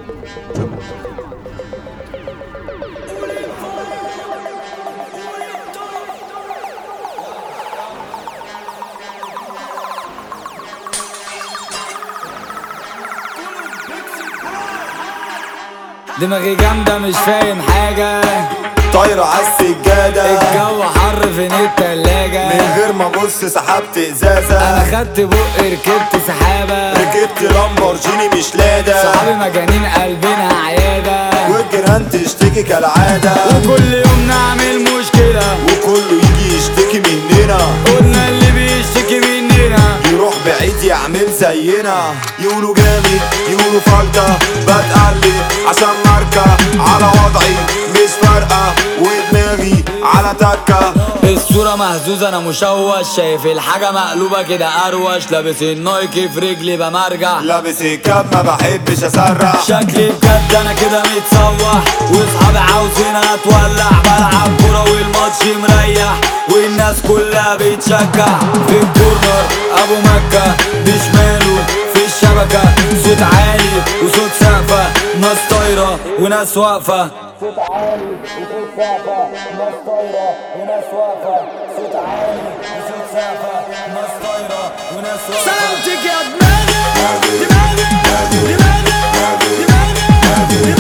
دماغي جامدة مش فاهم حاجة، طايرة عالسجادة، الجو حر فين التلاجة، من غير ما ابص سحبت ازازة، انا خدت بق ركبت سحابة، ركبت لامبورجيني مش لادا، صحابي مجانين قلبنا عيادة، والجيران تشتكي كالعادة، وكل يوم نعمل مشكلة، وكله يجي يشتكي مننا، قلنا اللي بيشتكي مننا يروح بعيد يعمل زينا، يقولوا جامد يقولوا فلتة، بتقلب عشان ماركة على وضعي مش فارقة، ودماغي على تكة. الصورة مهزوزة انا مشوش، شايف الحاجة مقلوبة كده اروش، لابس النايكي في رجلي بمرجع، لابس الكاب ما بحبش اسرع، شكلي بجد انا كده متسوح، واصحابي عاوزين اتولع، بلعب كورة والماتش مريح، والناس كلها بتشجع، في الكورنر ابو مكة بشماله في الشبكة، صوت عالي وصوت سقفة، ناس طايرة وناس واقفة، صوت عالي وصوت سقفة، ناس طايرة وناس واقفة، صوت عالي وصوت سقفة، ناس طايرة وناس واقفة. سلامتك يا دماغي دماغي دماغي دماغي دماغي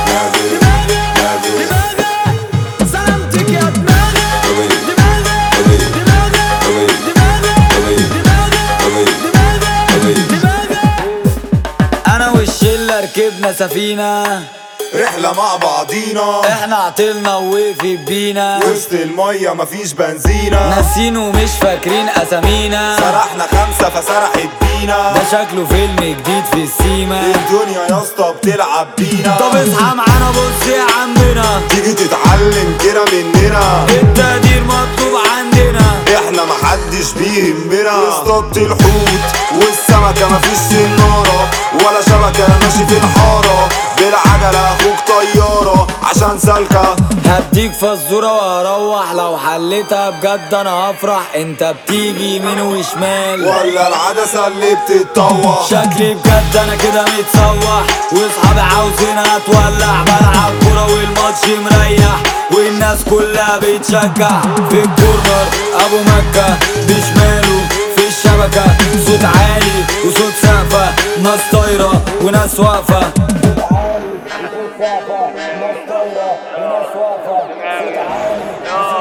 دماغي، سلامتك يا دماغي دماغي دماغي دماغي. انا والشلة ركبنا سفينة، رحلة مع بعضينا، احنا عطلنا ووقفت بينا، وسط المية مفيش بنزينة، ناسين ومش فاكرين اسامينا، سرحنا 5 فسرحت بينا، ده شكله فيلم جديد في السيما، الدنيا يا اسطى بتلعب بينا، طب اصحى معانا بص يا عمنا، تيجي تتعلم كده مننا، التقدير مطلوب عندنا، احنا محدش بيهمنا، اصطدت الحوت والسمكة مفيش سنارة، ولا شبكة ماشي في الحارة، بالعجلة اخوك طيارة عشان سالكة، هديك فزورة وهروح، لو حليتها بجد انا هفرح، انت بتيجي يمين وشمال ولا العدسة اللي بتتطوح، شكلي بجد انا كده متسوح، واصحابي عاوزين اتولع، بلعب كورة والماتش مريح، والناس كلها بتشجع، في الكورنر ابو مكة بشماله في الشبكة، صوت عالي وصوت سقفة، ناس طايرة وناس واقفة، صوت عالي وصوت سقفة، ناس طايرة وناس واقفة، صوت عالي وصوت